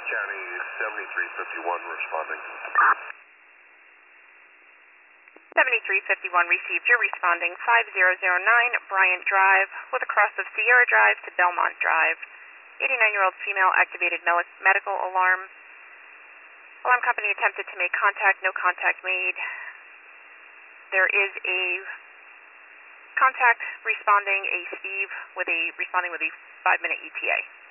County 7351 responding. 7351 received. You're responding 5009 Bryant Drive with a cross of Sierra Drive to Belmont Drive. 89-year-old female activated medical alarm. Alarm company attempted to make contact, no contact made. There is a contact responding, a Steve responding with a 5-minute ETA.